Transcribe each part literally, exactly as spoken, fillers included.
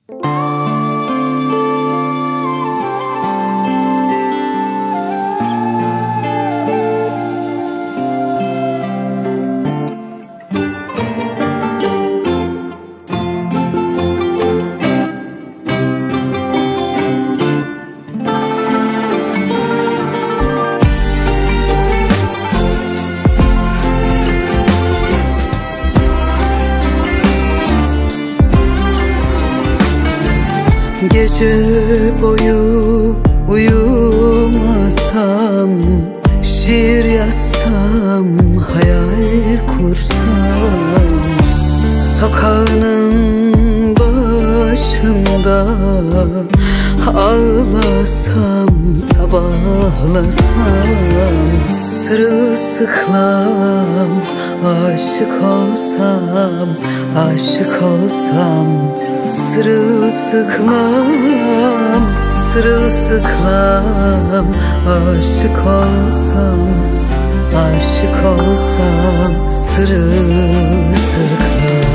Gece boyu uyumasam, şiir yazsam, hayal kursam, sokağının başında ağlasam, sabahlasam, sırılsıklam aşık olsam, aşık olsam, sırılsıklam, sırılsıklam aşık olsam, aşık olsam, sırılsıklam,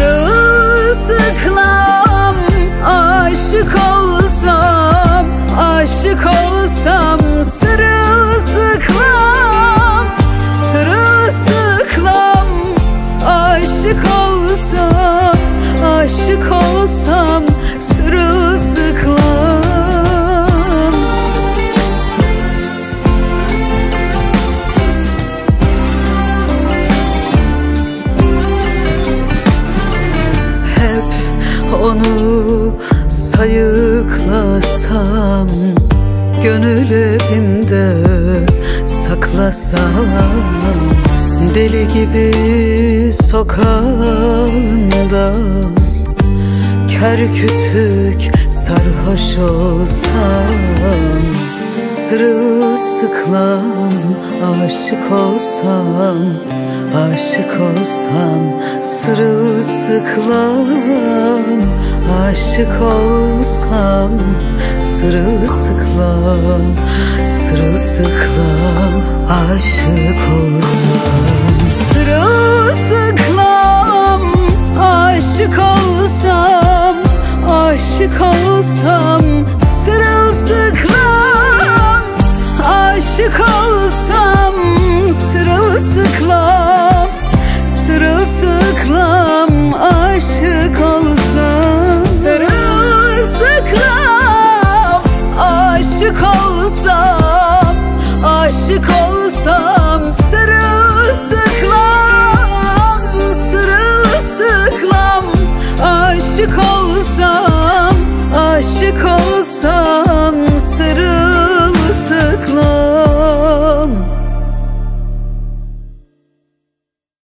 sırılsıklam aşık olsam, aşık olsam, sırılsıklam, sırılsıklam aşık olsam, aşık olsam, sırılsıklam. Hep onu sayıklasam, gönül evinde saklasam, deli gibi sokağında kör kütük sarhoş olsam, sırılsıklam aşık olsam, aşık olsam, sırılsıklam aşık olsam, sırılsıklam, sırılsıklam aşık olsam, sırılsıklam aşık olsam, aşık olsam, sırılsıklam aşık olsam, sırılsıklam, sırılsıklam aşık olsam, sırılsıklam aşık olsam, aşık olsam, sırılsıklam, sırılsıklam aşık olsam, aşık olsam.